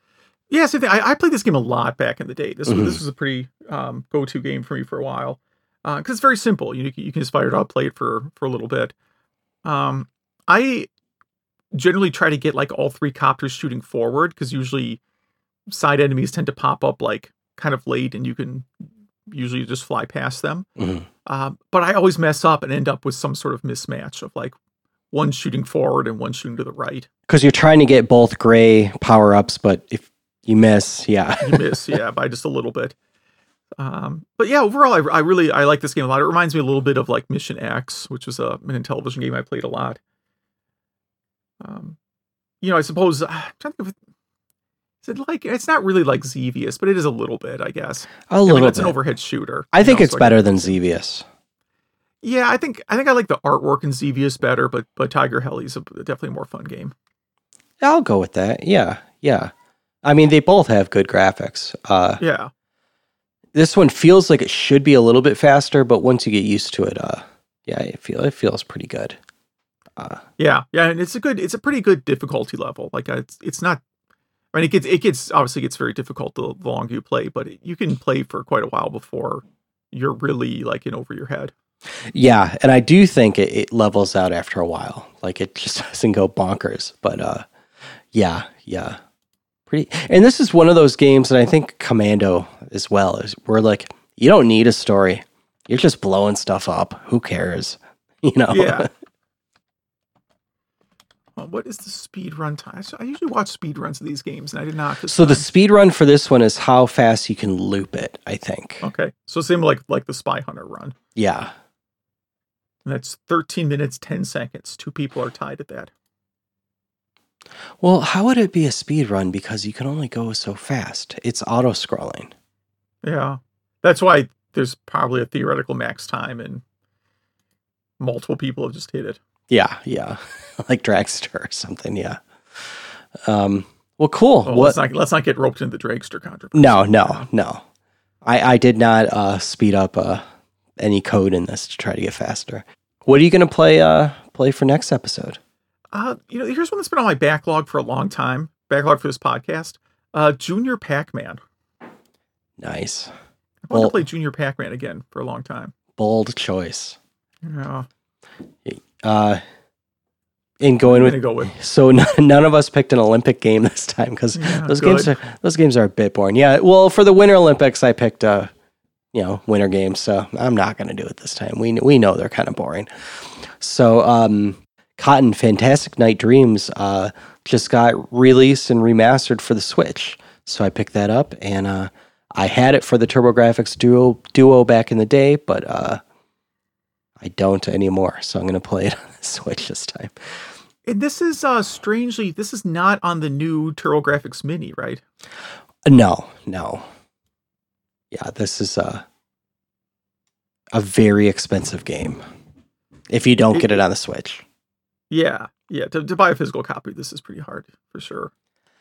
Yeah, same thing. I, I played this game a lot back in the day. This, Mhm. this was a pretty um, go-to game for me for a while. Because it's very simple. You, you can just fire it up, play it for, for a little bit. Um, I generally try to get like all three copters shooting forward, because usually side enemies tend to pop up like kind of late, and you can usually just fly past them. Mhm. Um, but I always mess up and end up with some sort of mismatch of like one shooting forward and one shooting to the right. Because you're trying to get both gray power ups, but if you miss, yeah. You miss, yeah, by just a little bit. Um, but yeah, overall, I, I really I like this game a lot. It reminds me a little bit of like Mission X, which was a an Intellivision game I played a lot. Um, you know, I suppose I'm trying to think of it. Is it like, it's not really like Xevious, but it is a little bit, I guess. A I mean, little it's bit. an overhead shooter. I think you know, it's so I better can- than Xevious. Yeah, I think I think I like the artwork in Xevious better, but but Tiger Heli's a definitely a more fun game. I'll go with that. Yeah, yeah. I mean, they both have good graphics. Uh, Yeah, this one feels like it should be a little bit faster, but once you get used to it, uh, yeah, it feel it feels pretty good. Uh, yeah, yeah, and it's a good, it's a pretty good difficulty level. Like it's it's not. I mean, it gets it gets obviously gets very difficult the, the longer you play, but it, you can play for quite a while before you're really like in over your head. yeah, and I do think it, it levels out after a while. Like it just doesn't go bonkers. But uh, yeah, yeah, pretty. And this is one of those games, and I think Commando as well, is where like you don't need a story. You're just blowing stuff up. Who cares? You know? Yeah. Well, what is the speed run time? So I usually watch speed runs of these games, and I did not. This So the time. speed run for this one is how fast you can loop it, I think. Okay, so same like like the Spy Hunter run. Yeah. And that's thirteen minutes, ten seconds. Two people are tied at that. Well, how would it be a speed run? Because you can only go so fast. It's auto scrolling. Yeah. That's why there's probably a theoretical max time, and multiple people have just hit it. Yeah, yeah. Like Dragster or something, yeah. Um, well, cool. Well, what? let's not let's not get roped into the Dragster controversy. No, no, no. I, I did not uh, speed up uh, any code in this to try to get faster. What are you going to play uh, play for next episode? Uh, you know, here's one that's been on my backlog for a long time. Backlog for this podcast. Uh, Junior Pac-Man. Nice. I wanted Well- to play Junior Pac-Man again for a long time. Bold choice. Yeah. Uh, in going I'm with gonna go with So n- none of us picked an Olympic game this time because Yeah, those good. games are those games are a bit boring. Yeah, well, for the Winter Olympics, I picked uh, you know, winter games, so I'm not going to do it this time. We we know they're kind of boring. So, um, Cotton Fantastic Night Dreams uh, just got released and remastered for the Switch, so I picked that up, and uh, I had it for the TurboGrafx Duo Duo back in the day, but uh, I don't anymore. So I'm going to play it on the Switch this time. And this is uh strangely, this is not on the new TurboGrafx Mini, right? No, no. Yeah, this is a a very expensive game. If you don't get it on the Switch. Yeah, yeah. To, to buy a physical copy, this is pretty hard for sure.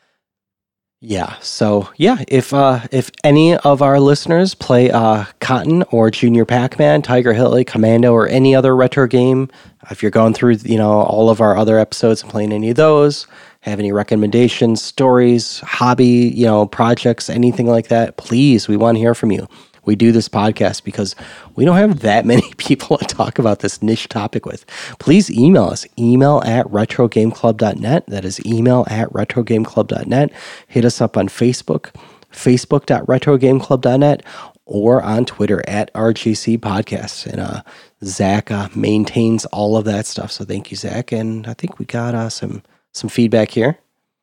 Yeah. So yeah, if uh if any of our listeners play uh Cotton or Junior Pac-Man, Tiger Hilly, Commando, or any other retro game, if you're going through, you know, all of our other episodes and playing any of those, have any recommendations, stories, hobby, you know, projects, anything like that, please, we want to hear from you. We do this podcast because we don't have that many people to talk about this niche topic with. Please email us, email at retrogameclub dot net. That is email at retrogameclub dot net. Hit us up on Facebook, facebook dot retrogameclub dot net, or on Twitter at R G C Podcasts. And uh, Zach uh, maintains all of that stuff. So thank you, Zach. And I think we got uh, some some feedback here.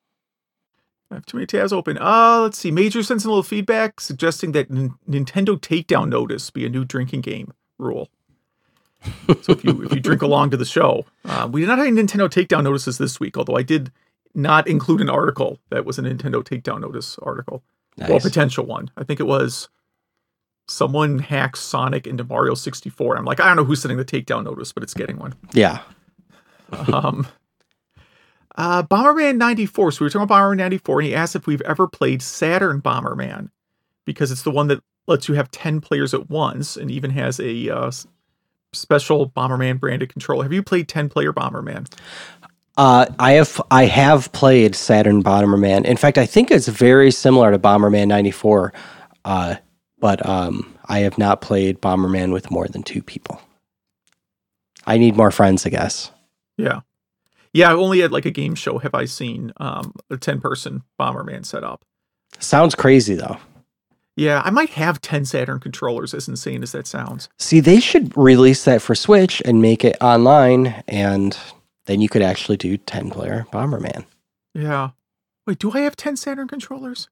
I have too many tabs open. Uh, let's see. Major Sentinel feedback suggesting that N- Nintendo Takedown Notice be a new drinking game rule. So if you if you drink along to the show, uh, we did not have any Nintendo Takedown Notices this week. Although I did not include an article that was a Nintendo Takedown Notice article, Nice. well, a potential one. I think it was someone hacks Sonic into Mario sixty-four. I'm like, I don't know who's sending the Takedown Notice, but it's getting one. Yeah. Um, uh, Bomberman ninety-four. So we were talking about Bomberman ninety-four, and he asked if we've ever played Saturn Bomberman because it's the one that lets you have ten players at once and even has a uh, s- special Bomberman branded controller. Have you played ten player Bomberman? Uh, I have I have played Saturn Bomberman. In fact, I think it's very similar to Bomberman ninety-four, uh, but um, I have not played Bomberman with more than two people. I need more friends, I guess. Yeah. Yeah, only at like a game show have I seen um, a ten-person Bomberman set up. Sounds crazy, though. Yeah, I might have ten Saturn controllers, as insane as that sounds. See, they should release that for Switch and make it online, and then you could actually do ten-player Bomberman. Yeah. Wait, do I have ten Saturn controllers?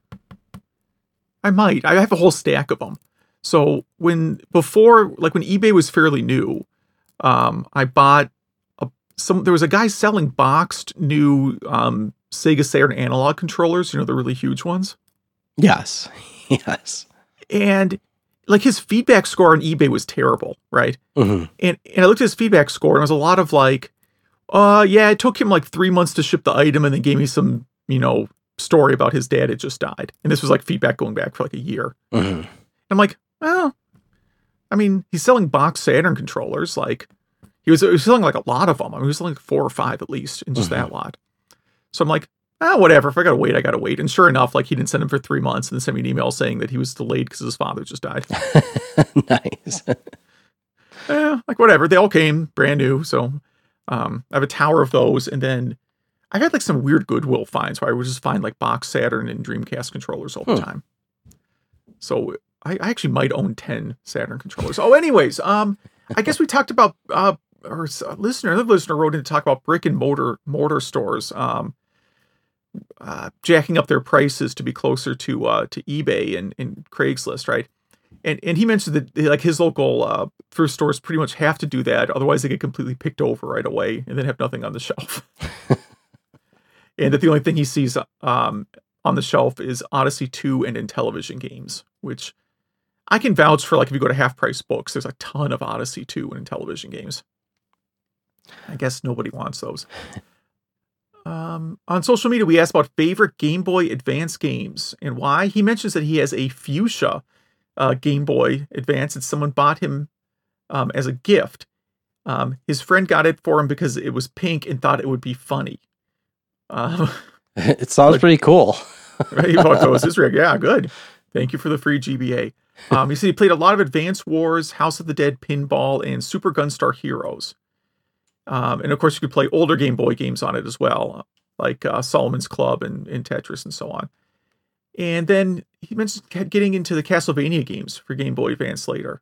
I might. I have a whole stack of them. So when, before, like when eBay was fairly new, um, I bought, a, some. there was a guy selling boxed new um, Sega Saturn analog controllers, you know, the really huge ones. Yes. Yes. And like his feedback score on eBay was terrible, right? Mm-hmm. And and I looked at his feedback score and it was a lot of like, uh, yeah, it took him like three months to ship the item, and then gave me some, you know, story about his dad had just died. And this was like feedback going back for like a year. Mm-hmm. I'm like, well, I mean, he's selling box Saturn controllers. Like he was, he was selling like a lot of them. I mean, he was selling like four or five at least in just mm-hmm. that lot. So I'm like, ah, whatever. If I gotta wait, I gotta wait. And sure enough, like he didn't send him for three months and then sent me an email saying that he was delayed because his father just died. Nice. Yeah, like whatever. They all came brand new. So um, I have a tower of those. And then I've had like some weird Goodwill finds where I would just find like box Saturn and Dreamcast controllers all the hmm. time. So I, I actually might own ten Saturn controllers. Oh, anyways, um, I guess we talked about, uh, or a listener, another listener wrote in to talk about brick and mortar, mortar stores. Um, Uh, jacking up their prices to be closer to uh, to eBay and, and Craigslist, right? And and he mentioned that like his local uh, thrift stores pretty much have to do that, otherwise they get completely picked over right away and then have nothing on the shelf. And that the only thing he sees um, on the shelf is Odyssey two and Intellivision games, which I can vouch for. Like if you go to Half Price Books, there's a ton of Odyssey two and Intellivision games. I guess nobody wants those. Um, on social media, we asked about favorite Game Boy Advance games and why. He mentions that he has a Fuchsia uh, Game Boy Advance that someone bought him um, as a gift. Um, his friend got it for him because it was pink and thought it would be funny. Um, it sounds pretty cool. He thought that was his rig. Yeah, good. Thank you for the free G B A. Um, he said he played a lot of Advance Wars, House of the Dead Pinball, and Super Gunstar Heroes. Um, and of course, you could play older Game Boy games on it as well, like uh, Solomon's Club and, and Tetris and so on. And then he mentioned getting into the Castlevania games for Game Boy Advance later.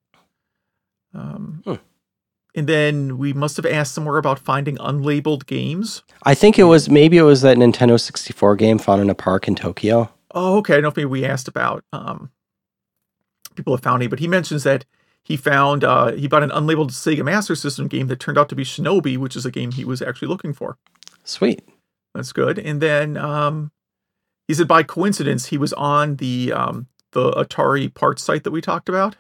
Um, hmm. And then we must have asked somewhere about finding unlabeled games. I think it was, maybe it was that Nintendo sixty-four game found in a park in Tokyo. Oh, okay. I don't know if maybe we asked about um, people have found it, but he mentions that He found, uh, he bought an unlabeled Sega Master System game that turned out to be Shinobi, which is a game he was actually looking for. Sweet. That's good. And then um, he said by coincidence, he was on the um, the Atari parts site that we talked about.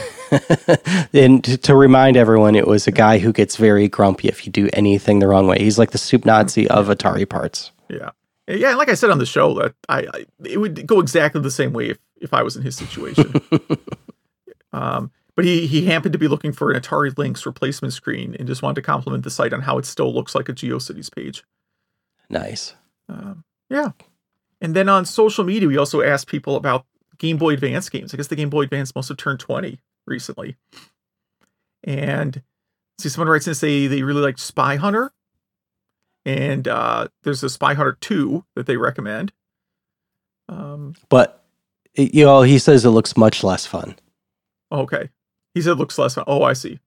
And to, to remind everyone, it was a guy who gets very grumpy if you do anything the wrong way. He's like the soup Nazi of Atari parts. Yeah. Yeah, and like I said on the show, that I, I it would go exactly the same way if, if I was in his situation. um But he, he happened to be looking for an Atari Lynx replacement screen and just wanted to compliment the site on how it still looks like a GeoCities page. Nice. Um, yeah. And then on social media, we also asked people about Game Boy Advance games. I guess the Game Boy Advance must have turned twenty recently. And see, someone writes in to say they really liked Spy Hunter. And uh, there's a Spy Hunter two that they recommend. Um, but, you know, he says it looks much less fun. Okay. He said it looks less fun. Oh, I see.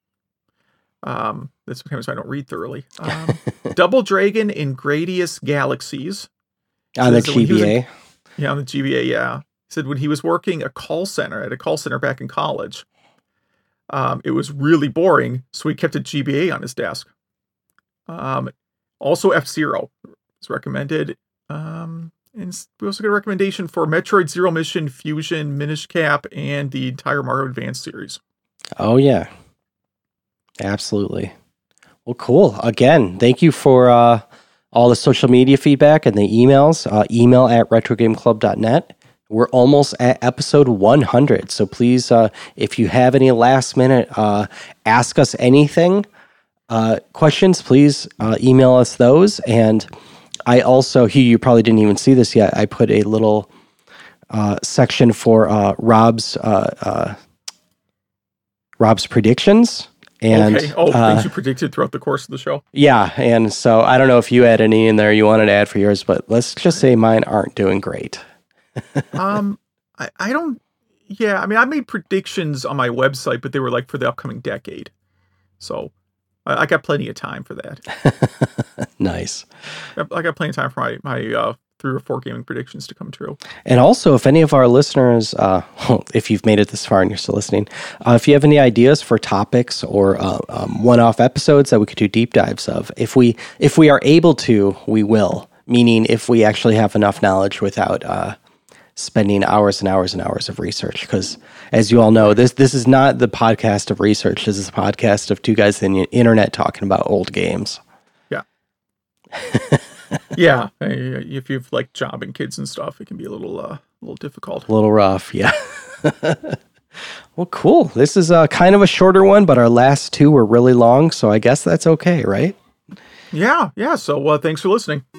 Um, that's sometimes I don't read thoroughly. Um, Double Dragon in Gradius Galaxies. On the G B A? In, yeah, on the G B A, yeah. He said when he was working a call center, at a call center back in college, um, it was really boring, so he kept a G B A on his desk. Um, also F-Zero is recommended. Um, and we also get a recommendation for Metroid Zero Mission, Fusion, Minish Cap, and the entire Mario Advance series. Oh, yeah. Absolutely. Well, cool. Again, thank you for uh, all the social media feedback and the emails. Uh, email at retrogameclub dot net. We're almost at episode one hundred. So please, uh, if you have any last minute, uh, ask us anything. Uh, questions, please uh, email us those. And I also, Hugh, you probably didn't even see this yet. I put a little uh, section for uh, Rob's uh, uh, Rob's predictions. And, okay. Oh, uh, things you predicted throughout the course of the show. Yeah, and so I don't know if you had any in there you wanted to add for yours, but let's just say mine aren't doing great. um, I, I don't. Yeah, I mean, I made predictions on my website, but they were like for the upcoming decade, so I, I got plenty of time for that. Nice. I, I got plenty of time for my my uh, three or four gaming predictions to come true. And also, if any of our listeners, uh, if you've made it this far and you're still listening, uh, if you have any ideas for topics or uh, um, one-off episodes that we could do deep dives of, if we if we are able to, we will. Meaning, if we actually have enough knowledge without uh, spending hours and hours and hours of research. Because, as you all know, this this is not the podcast of research. This is a podcast of two guys on the internet talking about old games. Yeah. Yeah, if you've like job and kids and stuff, it can be a little, uh, a little difficult. A little rough, yeah. Well, cool. This is uh, kind of a shorter one, but our last two were really long, so I guess that's okay, right? Yeah, yeah. So uh, thanks for listening.